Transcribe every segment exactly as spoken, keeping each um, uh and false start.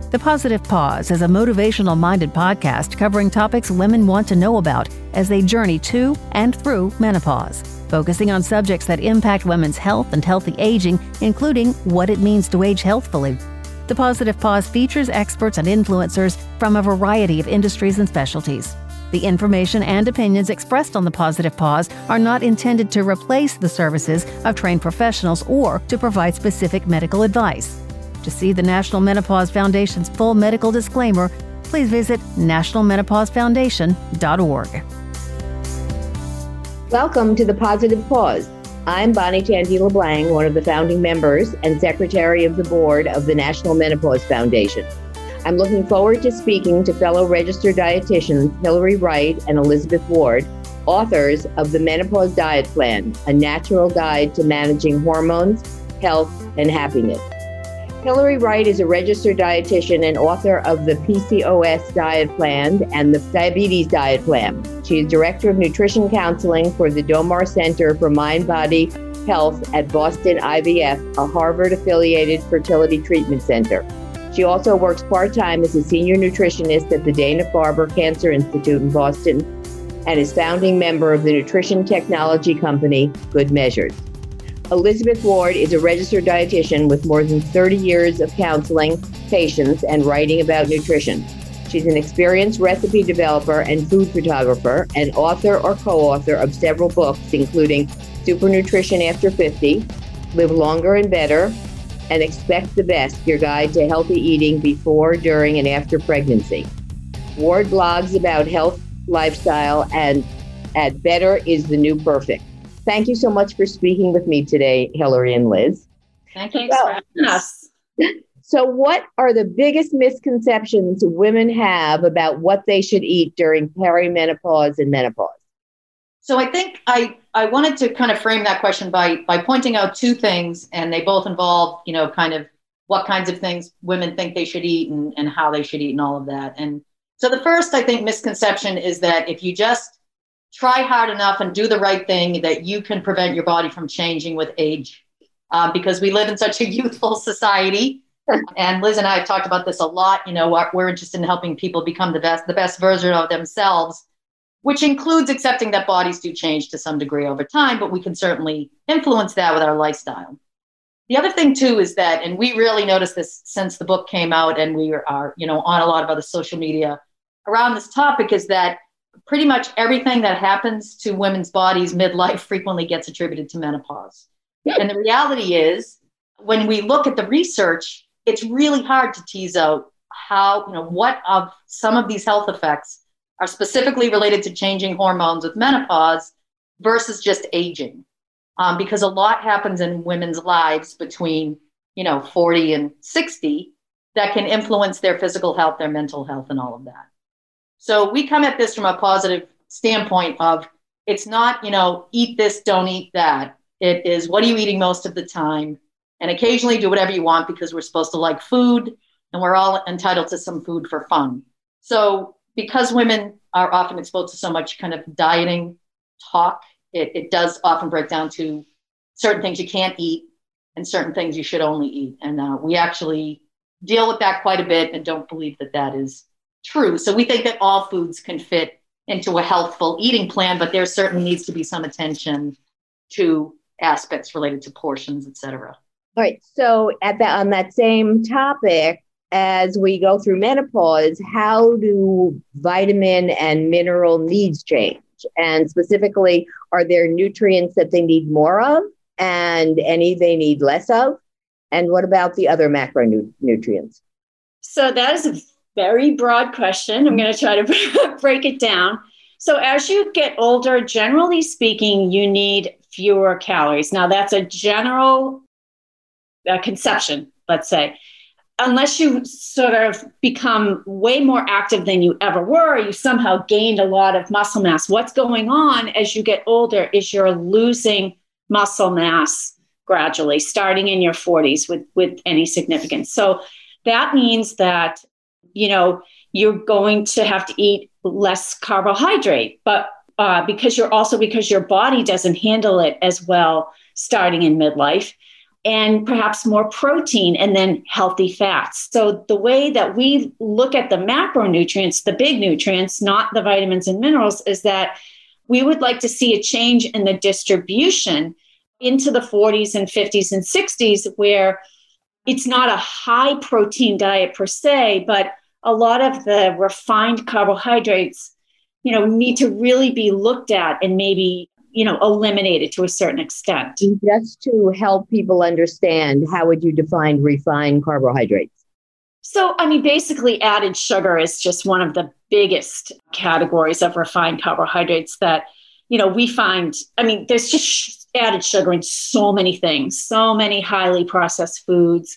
The Positive Pause is a motivational-minded podcast covering topics women want to know about as they journey to and through menopause, focusing on subjects that impact women's health and healthy aging, including what it means to age healthfully. The Positive Pause features experts and influencers from a variety of industries and specialties. The information and opinions expressed on The Positive Pause are not intended to replace the services of trained professionals or to provide specific medical advice. To see the National Menopause Foundation's full medical disclaimer, please visit national menopause foundation dot org. Welcome to The Positive Pause. I'm Bonnie Tandy LeBlanc, one of the founding members and secretary of the board of the National Menopause Foundation. I'm looking forward to speaking to fellow registered dietitians Hillary Wright and Elizabeth Ward, authors of the Menopause Diet Plan, a natural guide to managing hormones, health, and happiness. Hillary Wright is a registered dietitian and author of the P C O S Diet Plan and the Diabetes Diet Plan. She is Director of Nutrition Counseling for the Domar Center for Mind-Body Health at Boston I V F, a Harvard-affiliated fertility treatment center. She also works part-time as a senior nutritionist at the Dana-Farber Cancer Institute in Boston and is founding member of the nutrition technology company Good Measures. Elizabeth Ward is a registered dietitian with more than thirty years of counseling patients and writing about nutrition. She's an experienced recipe developer and food photographer and author or co-author of several books, including Super Nutrition After fifty, Live Longer and Better, and Expect the Best, your guide to healthy eating before, during, and after pregnancy. Ward blogs about health, lifestyle, and at Better is the New Perfect. Thank you so much for speaking with me today, Hillary and Liz. Thank you for having us. So what are the biggest misconceptions women have about what they should eat during perimenopause and menopause? So I think I, I wanted to kind of frame that question by, by pointing out two things, and they both involve, you know, kind of what kinds of things women think they should eat and, and how they should eat and all of that. And so the first, I think, misconception is that if you just try hard enough and do the right thing, that you can prevent your body from changing with age, um, because we live in such a youthful society. And Liz and I have talked about this a lot. You know, we're interested in helping people become the best, the best version of themselves, which includes accepting that bodies do change to some degree over time, but we can certainly influence that with our lifestyle. The other thing too is that, and we really noticed this since the book came out and we are, you know, on a lot of other social media around this topic, is that pretty much everything that happens to women's bodies midlife frequently gets attributed to menopause. And the reality is, when we look at the research, it's really hard to tease out how, you know, what of some of these health effects are specifically related to changing hormones with menopause versus just aging. Um, because a lot happens in women's lives between, you know, forty and sixty that can influence their physical health, their mental health, and all of that. So we come at this from a positive standpoint of, it's not, you know, eat this, don't eat that. It is, what are you eating most of the time? And occasionally do whatever you want, because we're supposed to like food and we're all entitled to some food for fun. So because women are often exposed to so much kind of dieting talk, it, it does often break down to certain things you can't eat and certain things you should only eat. And uh, we actually deal with that quite a bit and don't believe that that is true. So we think that all foods can fit into a healthful eating plan, but there certainly needs to be some attention to aspects related to portions, et cetera. All right. So at that, on that same topic, as we go through menopause, how do vitamin and mineral needs change? And specifically, are there nutrients that they need more of and any they need less of? And what about the other macronutrients? So that is a very broad question. I'm going to try to break it down. So as you get older, generally speaking, you need fewer calories. Now, that's a general uh, conception, let's say. Unless you sort of become way more active than you ever were, or you somehow gained a lot of muscle mass. What's going on as you get older is you're losing muscle mass gradually, starting in your forties with, with any significance. So that means that, you know, you're going to have to eat less carbohydrate, but uh, because you're also, because your body doesn't handle it as well starting in midlife. and perhaps more protein, and then healthy fats. So the way that we look at the macronutrients, the big nutrients, not the vitamins and minerals, is that we would like to see a change in the distribution into the forties and fifties and sixties, where it's not a high protein diet per se, but a lot of the refined carbohydrates, you know, need to really be looked at and maybe, you know, eliminated to a certain extent. Just to help people understand, how would you define refined carbohydrates? So, I mean, basically added sugar is just one of the biggest categories of refined carbohydrates that, you know, we find, I mean, there's just added sugar in so many things, so many highly processed foods.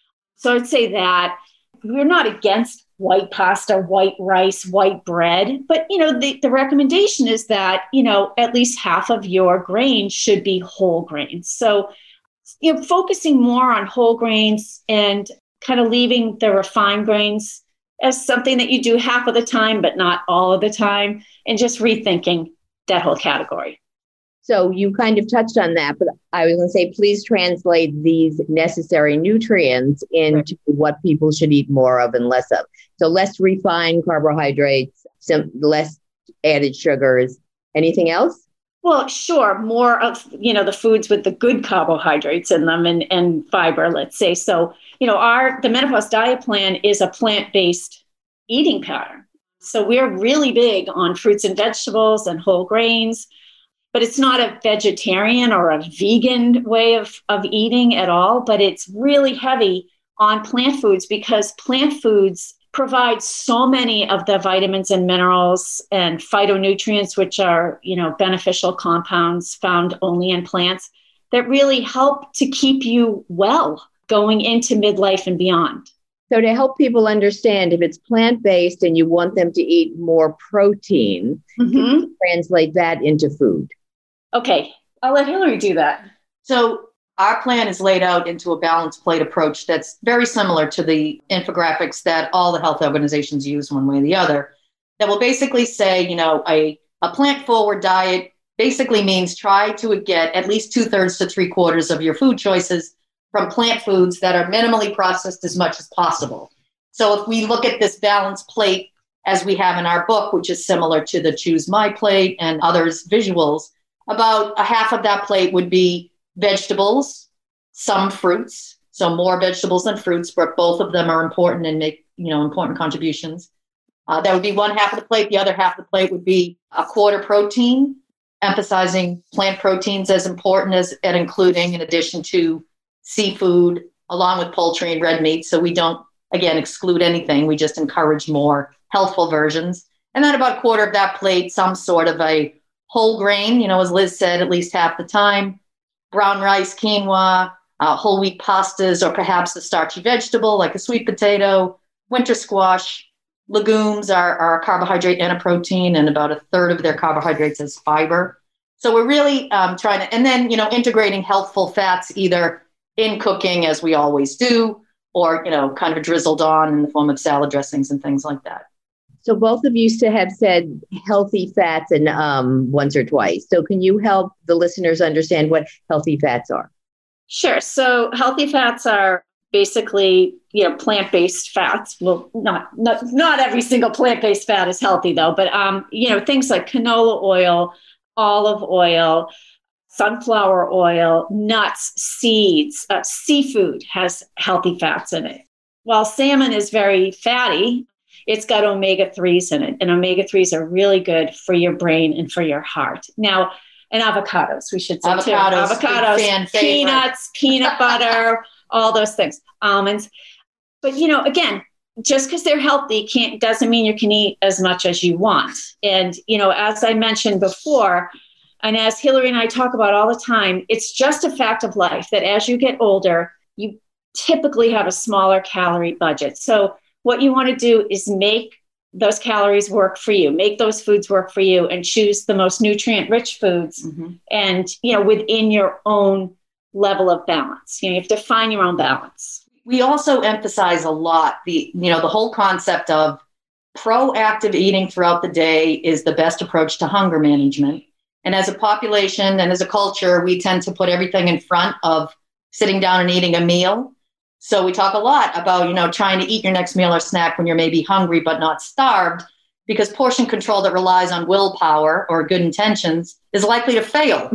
So I'd say that we're not against white pasta, white rice, white bread, but, you know, the, the recommendation is that, you know, at least half of your grains should be whole grains. So, you know, focusing more on whole grains and kind of leaving the refined grains as something that you do half of the time, but not all of the time, and just rethinking that whole category. So you kind of touched on that, but I was going to say, please translate these necessary nutrients into right. what people should eat more of and less of. So less refined carbohydrates, some less added sugars. Anything else? Well, sure. More of, you know, the foods with the good carbohydrates in them and, and fiber, let's say. So, you know, our, the Menopause Diet Plan is a plant-based eating pattern. So we're really big on fruits and vegetables and whole grains, but it's not a vegetarian or a vegan way of, of eating at all, but it's really heavy on plant foods because plant foods provide so many of the vitamins and minerals and phytonutrients, which are, you know, beneficial compounds found only in plants that really help to keep you well going into midlife and beyond. So to help people understand, if it's plant-based and you want them to eat more protein, mm-hmm. can you translate that into food? Okay, I'll let Hillary do that. So our plan is laid out into a balanced plate approach that's very similar to the infographics that all the health organizations use one way or the other. That will basically say, you know, a, a plant-forward diet basically means try to get at least two-thirds to three-quarters of your food choices from plant foods that are minimally processed as much as possible. So if we look at this balanced plate as we have in our book, which is similar to the Choose My Plate and others' visuals, about a half of that plate would be vegetables, some fruits, so more vegetables than fruits, but both of them are important and make, you know, important contributions. Uh, that would be one half of the plate. The other half of the plate would be a quarter protein, emphasizing plant proteins as important as and including in addition to seafood, along with poultry and red meat. So we don't, again, exclude anything. We just encourage more healthful versions. And then about a quarter of that plate, some sort of a whole grain, you know, as Liz said, at least half the time, brown rice, quinoa, uh, whole wheat pastas, or perhaps a starchy vegetable like a sweet potato, winter squash. Legumes are, are a carbohydrate and a protein, and about a third of their carbohydrates is fiber. So we're really um, trying to, and then, you know, integrating healthful fats either in cooking, as we always do, or, you know, kind of drizzled on in the form of salad dressings and things like that. So both of you have said healthy fats and um, once or twice. So can you help the listeners understand what healthy fats are? Sure. So healthy fats are basically, you know, plant-based fats. Well, not not not every single plant-based fat is healthy though, but um, you know, things like canola oil, olive oil, sunflower oil, nuts, seeds, uh, seafood has healthy fats in it. While salmon is very fatty, it's got omega threes in it, and omega threes are really good for your brain and for your heart. Now, and avocados, we should say avocados, too. Avocados, peanuts, peanut butter, all those things, almonds. But, you know, again, just because they're healthy can't doesn't mean you can eat as much as you want. And, you know, as I mentioned before, and as Hillary and I talk about all the time, it's just a fact of life that as you get older, you typically have a smaller calorie budget. So what you want to do is make those calories work for you, make those foods work for you, and choose the most nutrient-rich foods mm-hmm. and, you know, within your own level of balance. You know, you have to find your own balance. We also emphasize a lot the, you know, the whole concept of proactive eating throughout the day is the best approach to hunger management. And as a population and as a culture, we tend to put everything in front of sitting down and eating a meal. So we talk a lot about, you know, trying to eat your next meal or snack when you're maybe hungry but not starved, because portion control that relies on willpower or good intentions is likely to fail.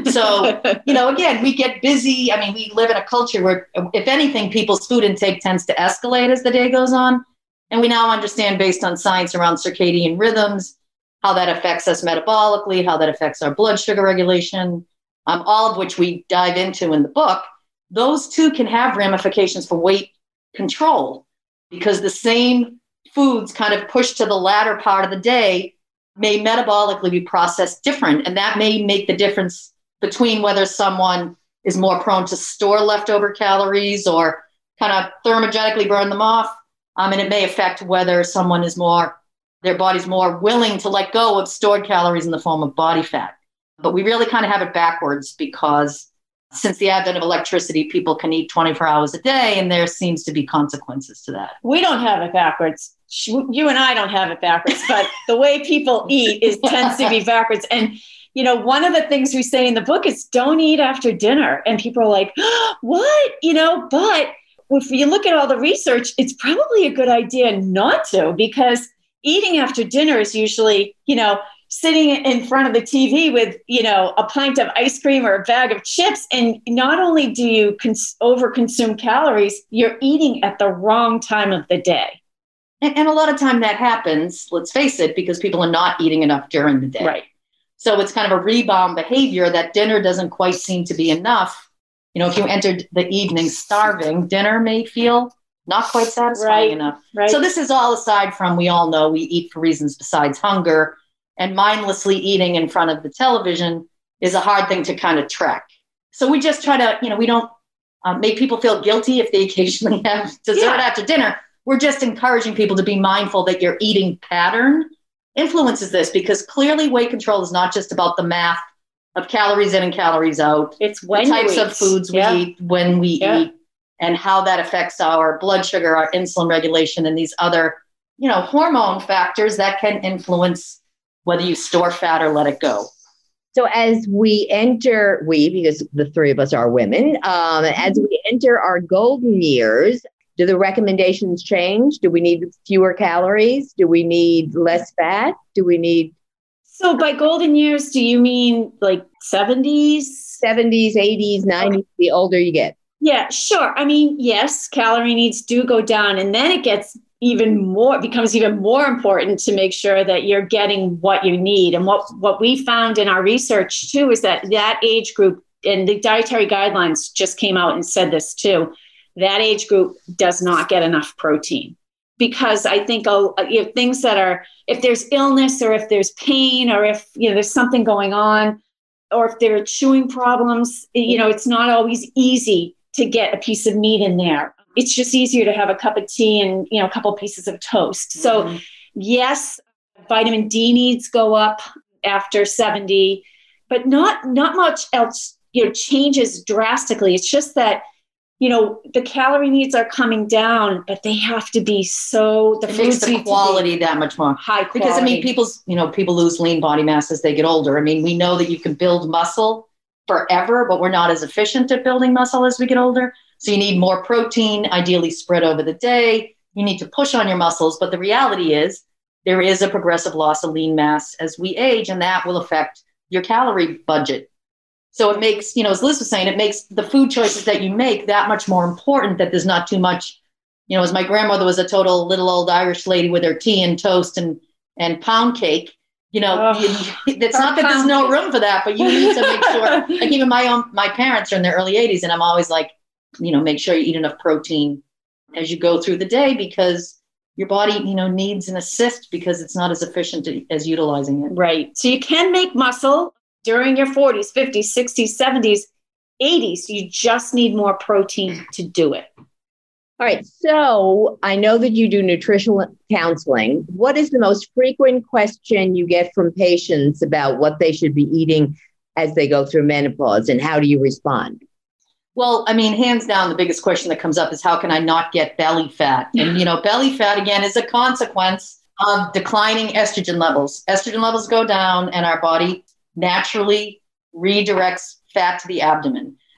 So, you know, again, we get busy. I mean, we live in a culture where, if anything, people's food intake tends to escalate as the day goes on. And we now understand, based on science around circadian rhythms, how that affects us metabolically, how that affects our blood sugar regulation, um, all of which we dive into in the book. Those two can have ramifications for weight control, because the same foods kind of pushed to the latter part of the day may metabolically be processed different. And that may make the difference between whether someone is more prone to store leftover calories or kind of thermogenically burn them off. Um, and it may affect whether someone is more, their body's more willing to let go of stored calories in the form of body fat. But we really kind of have it backwards, because since the advent of electricity, people can eat twenty-four hours a day, and there seems to be consequences to that. We don't have it backwards. You and I don't have it backwards, but the way people eat is tends to be backwards. And, you know, one of the things we say in the book is don't eat after dinner. And people are like, oh, what? You know, but if you look at all the research, it's probably a good idea not to, because eating after dinner is usually, you know, sitting in front of the T V with, you know, a pint of ice cream or a bag of chips. And not only do you cons- overconsume calories, you're eating at the wrong time of the day. And, and a lot of time that happens, let's face it, because people are not eating enough during the day. Right. So it's kind of a rebound behavior that dinner doesn't quite seem to be enough. You know, if you entered the evening starving, dinner may feel not quite satisfying right. enough. Right. So this is all aside from, we all know we eat for reasons besides hunger. And mindlessly eating in front of the television is a hard thing to kind of track. So we just try to, you know, we don't um, make people feel guilty if they occasionally have dessert yeah. after dinner. We're just encouraging people to be mindful that your eating pattern influences this, because clearly weight control is not just about the math of calories in and calories out. It's when the types you of foods we yeah. eat, when we yeah. eat, and how that affects our blood sugar, our insulin regulation, and these other, you know, hormone factors that can influence whether you store fat or let it go. So as we enter, we, because the three of us are women, um, as we enter our golden years, do the recommendations change? Do we need fewer calories? Do we need less fat? Do we need... So by golden years, do you mean like seventies? seventies, eighties, nineties, okay. The older you get. Yeah, sure. I mean, yes, calorie needs do go down, and then it gets even more, becomes even more important to make sure that you're getting what you need. And what, what we found in our research too, is that that age group, and the dietary guidelines just came out and said this too, that age group does not get enough protein. Because I think uh, you know, things that are, if there's illness or if there's pain or if, you know, there's something going on, or if there are chewing problems, you know, it's not always easy to get a piece of meat in there. It's just easier to have a cup of tea and, you know, a couple pieces of toast. So mm-hmm. yes, vitamin D needs go up after seventy, but not, not much else, you know, changes drastically. It's just that, you know, the calorie needs are coming down, but they have to be so, the it makes the quality that much more high quality. Because I mean, people's, you know, people lose lean body mass as they get older. I mean, we know that you can build muscle forever, but we're not as efficient at building muscle as we get older. So you need more protein, ideally spread over the day. You need to push on your muscles. But the reality is there is a progressive loss of lean mass as we age, and that will affect your calorie budget. So it makes, you know, as Liz was saying, it makes the food choices that you make that much more important, that there's not too much, you know, as my grandmother was a total little old Irish lady with her tea and toast and, and pound cake. You know, oh, it's not that there's no room for that, but you need to make sure, like even my own, my parents are in their early eighties, and I'm always like, you know, make sure you eat enough protein as you go through the day, because your body, you know, needs an assist because it's not as efficient as utilizing it. Right. So you can make muscle during your forties, fifties, sixties, seventies, eighties. You just need more protein to do it. All right. So I know that you do nutritional counseling. What is the most frequent question you get from patients about what they should be eating as they go through menopause, and how do you respond? Well, I mean, hands down, the biggest question that comes up is how can I not get belly fat? And, you know, belly fat, again, is a consequence of declining estrogen levels. Estrogen levels go down and our body naturally redirects fat to the abdomen.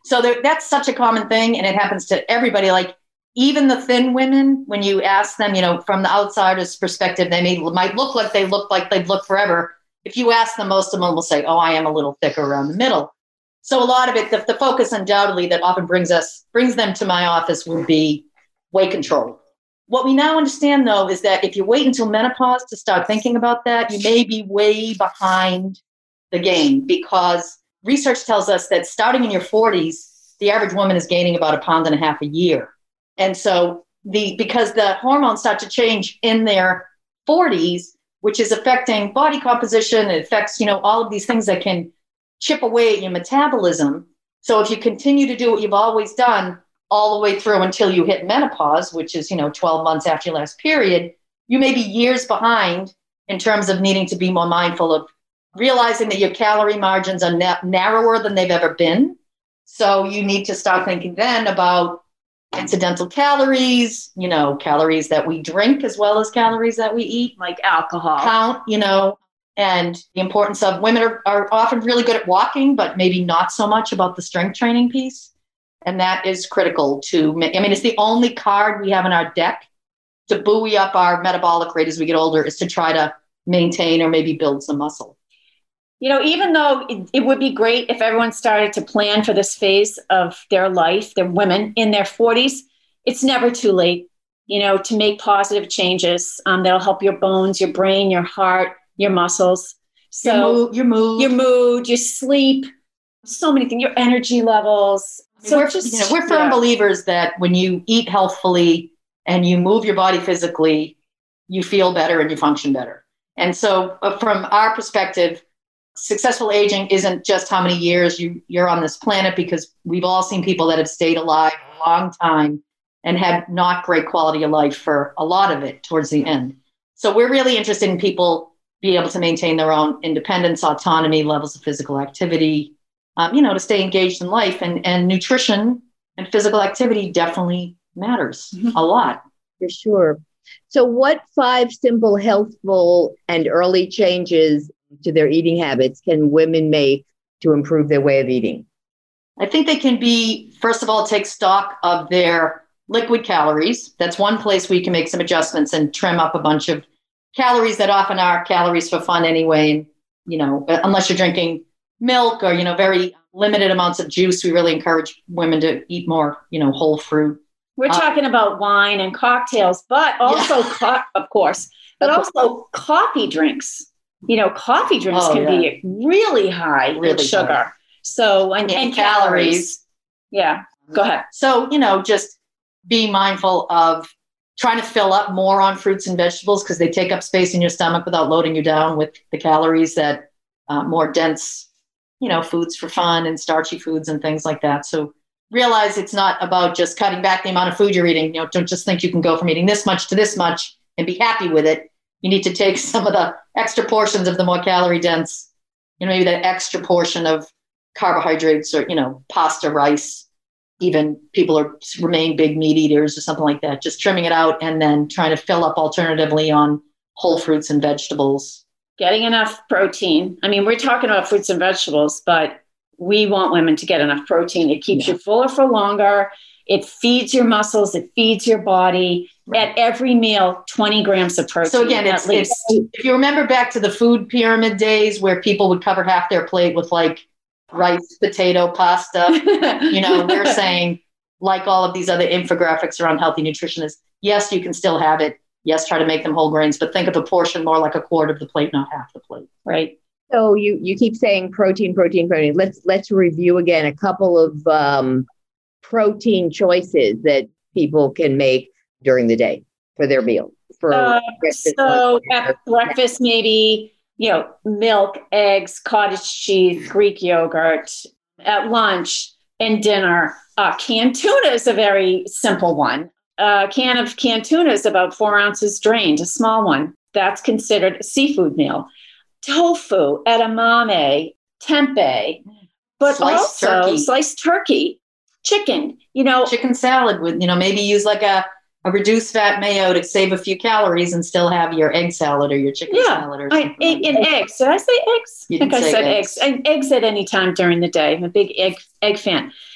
So there, that's such a common thing, and it happens to everybody. Like even the thin women, when you ask them, you know, from the outsider's perspective, they may might look like they look like they've looked forever. If you ask them, most of them will say, "Oh, I am a little thicker around the middle." So a lot of it, the, the focus undoubtedly that often brings us brings them to my office would be weight control. What we now understand, though, is that if you wait until menopause to start thinking about that, you may be way behind the game, because research tells us that starting in your forties, the average woman is gaining about a pound and a half a year. And so the because the hormones start to change in their forties, which is affecting body composition, it affects, you know, all of these things that can chip away at your metabolism. So if you continue to do what you've always done all the way through until you hit menopause, which is, you know, twelve months after your last period, you may be years behind in terms of needing to be more mindful of realizing that your calorie margins are na- narrower than they've ever been. So you need to start thinking then about incidental calories, you know, calories that we drink as well as calories that we eat. Like alcohol. Count, you know, and the importance of women are, are often really good at walking, but maybe not so much about the strength training piece. And that is critical to, I mean, it's the only card we have in our deck to buoy up our metabolic rate as we get older, is to try to maintain or maybe build some muscle. You know, even though it, it would be great if everyone started to plan for this phase of their life, their women in their forties, it's never too late, you know, to make positive changes um, that'll help your bones, your brain, your heart, your muscles. So your mood, your mood, your, mood, your sleep, so many things, your energy levels. So we're, just, you know, we're firm yeah. believers that when you eat healthfully and you move your body physically, you feel better and you function better. And so uh, from our perspective, successful aging isn't just how many years you, you're on this planet, because we've all seen people that have stayed alive a long time and had not great quality of life for a lot of it towards the end. So we're really interested in people being able to maintain their own independence, autonomy, levels of physical activity, um, you know, to stay engaged in life. And, and nutrition and physical activity definitely matters mm-hmm. a lot. For sure. So what five simple, healthful, and early changes to their eating habits can women make to improve their way of eating? I think they can be, first of all, take stock of their liquid calories. That's one place where you can make some adjustments and trim up a bunch of calories that often are calories for fun anyway. And, you know, unless you're drinking milk or, you know, very limited amounts of juice, we really encourage women to eat more, you know, whole fruit. We're uh, talking about wine and cocktails, but also, yeah. co- of course, but also coffee drinks. You know, coffee drinks oh, can yeah. be really high really in sugar. High. So, and, and, and calories. calories. Yeah, go ahead. So, you know, just be mindful of trying to fill up more on fruits and vegetables, because they take up space in your stomach without loading you down with the calories that uh, more dense, you know, foods for fun and starchy foods and things like that. So realize it's not about just cutting back the amount of food you're eating. You know, don't just think you can go from eating this much to this much and be happy with it. You need to take some of the extra portions of the more calorie dense, you know, maybe that extra portion of carbohydrates or, you know, pasta, rice, even people are remain big meat eaters or something like that, just trimming it out and then trying to fill up alternatively on whole fruits and vegetables. Getting enough protein. I mean, we're talking about fruits and vegetables, but we want women to get enough protein. It keeps yeah. you fuller for longer. It feeds your muscles. It feeds your body. Right. At every meal, twenty grams of protein. So again, it's, it's, if you remember back to the food pyramid days where people would cover half their plate with like rice, potato, pasta, you know, we're saying, like all of these other infographics around healthy nutrition, is yes, you can still have it. Yes, try to make them whole grains, but think of the portion more like a quarter of the plate, not half the plate. Right. So you, you keep saying protein, protein, protein. Let's, let's review again a couple of um, protein choices that people can make during the day for their meal. For uh, so at breakfast, maybe, you know, milk, eggs, cottage cheese, Greek yogurt. At lunch and dinner, uh, canned tuna is a very simple one. A can of canned tuna is about four ounces drained, a small one. That's considered a seafood meal. Tofu, edamame, tempeh, but sliced also turkey. sliced turkey, chicken, you know. Chicken salad with, you know, maybe use like a, a reduced fat mayo to save a few calories and still have your egg salad or your chicken yeah, salad or something. I, like and that. eggs. Did I say eggs? You I think I said eggs. eggs. eggs. Eggs at any time during the day. I'm a big egg egg fan.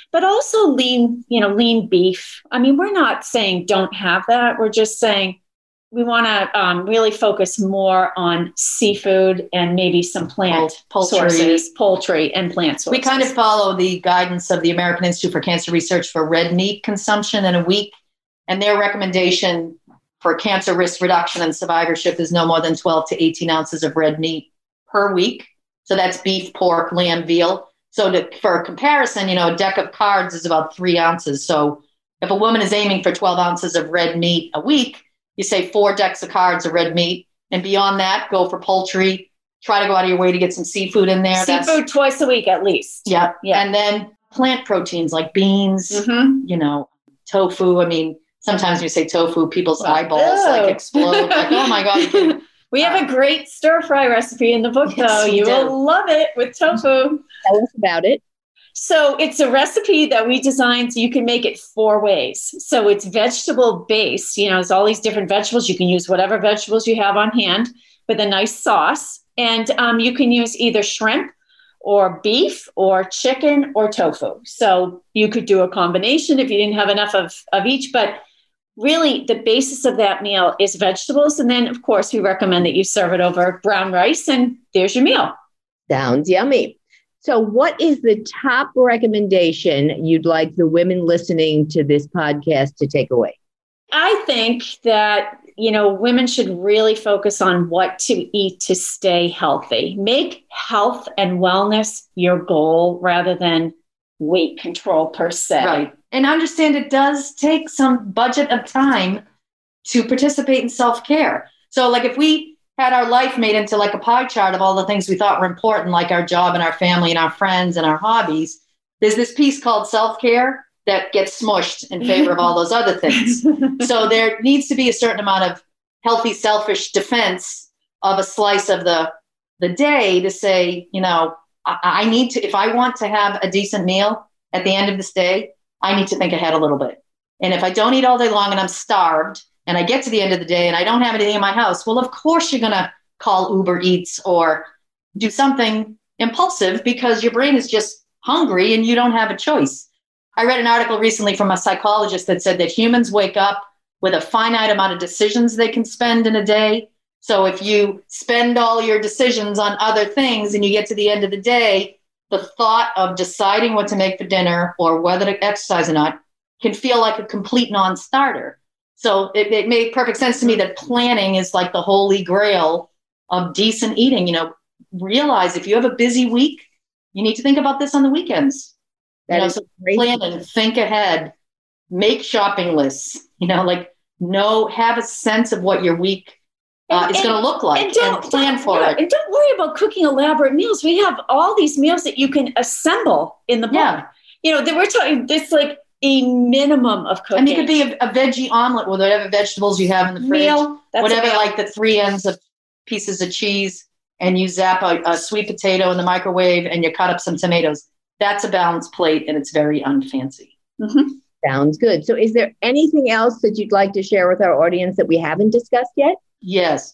but also lean, you know, lean beef. I mean, we're not saying don't have that. We're just saying we want to um, really focus more on seafood and maybe some plant Poultry. sources, poultry and plant sources. We kind of follow the guidance of the American Institute for Cancer Research for red meat consumption in a week. And their recommendation for cancer risk reduction and survivorship is no more than twelve to eighteen ounces of red meat per week. So that's beef, pork, lamb, veal. So to, for comparison, you know, a deck of cards is about three ounces. So if a woman is aiming for twelve ounces of red meat a week, you say four decks of cards of red meat. And beyond that, go for poultry. Try to go out of your way to get some seafood in there. Seafood That's, twice a week at least. Yeah. Yeah. And then plant proteins like beans, Mm-hmm. you know, tofu. I mean, sometimes you say tofu, people's eyeballs Ew. like explode. Like, oh my God. You can, We have a great stir fry recipe in the book, Yes, though. we You do. will love it with tofu. Tell us about it. So it's a recipe that we designed so you can make it four ways. So it's vegetable based. You know, there's all these different vegetables. You can use whatever vegetables you have on hand with a nice sauce. And um, you can use either shrimp or beef or chicken or tofu. So you could do a combination if you didn't have enough of, of each. But really, the basis of that meal is vegetables. And then, of course, we recommend that you serve it over brown rice, and there's your meal. Sounds yummy. So what is the top recommendation you'd like the women listening to this podcast to take away? I think that, you know, women should really focus on what to eat to stay healthy. Make health and wellness your goal rather than weight control per se. right. And understand it does take some budget of time to participate in self-care. So like if we had our life made into like a pie chart of all the things we thought were important, like our job and our family and our friends and our hobbies, there's this piece called self-care that gets smushed in favor of all those other things. So there needs to be a certain amount of healthy, selfish defense of a slice of the, the day to say, you know, I, I need to, if I want to have a decent meal at the end of this day, I need to think ahead a little bit. And if I don't eat all day long and I'm starved and I get to the end of the day and I don't have anything in my house, well, of course you're going to call Uber Eats or do something impulsive because your brain is just hungry and you don't have a choice. I read an article recently from a psychologist that said that humans wake up with a finite amount of decisions they can spend in a day. So if you spend all your decisions on other things and you get to the end of the day, the thought of deciding what to make for dinner or whether to exercise or not can feel like a complete non-starter. So it, it made perfect sense to me that planning is like the holy grail of decent eating. You know, realize if you have a busy week, you need to think about this on the weekends. That you know, is so great. plan and think ahead, make shopping lists, you know, like know, have a sense of what your week uh, is going to look like and, and plan don't, for yeah, it. And don't worry about cooking elaborate meals. We have all these meals that you can assemble in the book. Yeah. You know, that we're talking this like a minimum of cooking. I mean, it could be a, a veggie omelet with whatever vegetables you have in the fridge, meal, that's whatever, a meal. like the three ends of pieces of cheese, and you zap a, a sweet potato in the microwave and you cut up some tomatoes. That's a balanced plate and it's very unfancy. Mm-hmm. Sounds good. So is there anything else that you'd like to share with our audience that we haven't discussed yet? Yes.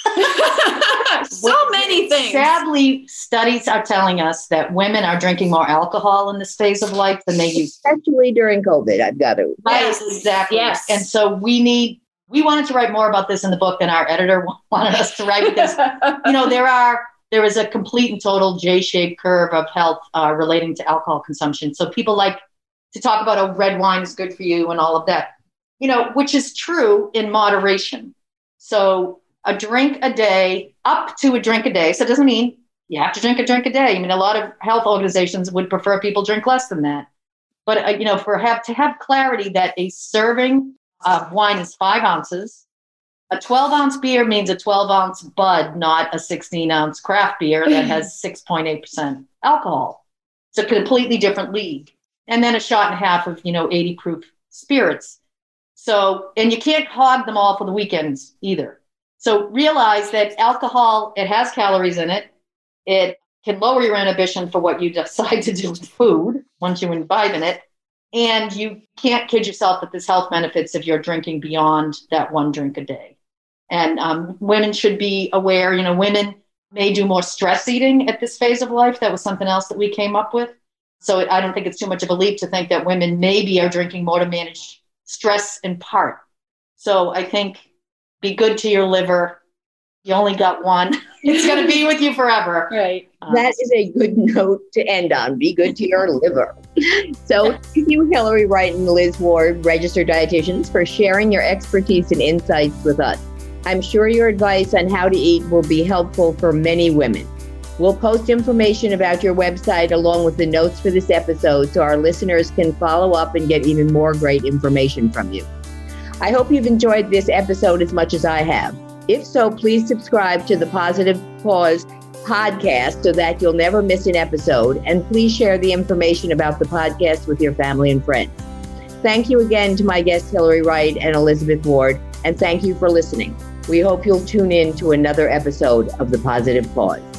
So many things. Sadly, studies are telling us that women are drinking more alcohol in this phase of life than they used to. Especially during COVID, I've got to. Right, Yes. exactly. Yes. And so we need, we wanted to write more about this in the book than our editor wanted us to write because, you know, there are, there is a complete and total J-shaped curve of health uh, relating to alcohol consumption. So people like to talk about, oh, red wine is good for you and all of that, you know, which is true in moderation. So a drink a day, up to a drink a day. So it doesn't mean you have to drink a drink a day. I mean, a lot of health organizations would prefer people drink less than that. But, uh, you know, for have to have clarity that a serving of wine is five ounces, a twelve ounce beer means a twelve ounce bud, not a sixteen ounce craft beer that has six point eight percent alcohol. It's a completely different league. And then a shot and a half of, you know, eighty proof spirits. So, and you can't hog them all for the weekends either. So realize that alcohol, it has calories in it. It can lower your inhibition for what you decide to do with food once you imbibe in it. And you can't kid yourself that there's health benefits if you're drinking beyond that one drink a day. And um, women should be aware, you know, women may do more stress eating at this phase of life. That was something else that we came up with. So I don't think it's too much of a leap to think that women maybe are drinking more to manage stress in part. So I think be good to your liver. You only got one. It's going to be with you forever. Right. Um, That is a good note to end on. Be good to your liver. So thank you, Hillary Wright and Liz Ward, registered dietitians, for sharing your expertise and insights with us. I'm sure your advice on how to eat will be helpful for many women. We'll post information about your website along with the notes for this episode so our listeners can follow up and get even more great information from you. I hope you've enjoyed this episode as much as I have. If so, please subscribe to the Positive Pause podcast so that you'll never miss an episode. And please share the information about the podcast with your family and friends. Thank you again to my guests, Hillary Wright and Elizabeth Ward. And thank you for listening. We hope you'll tune in to another episode of the Positive Pause.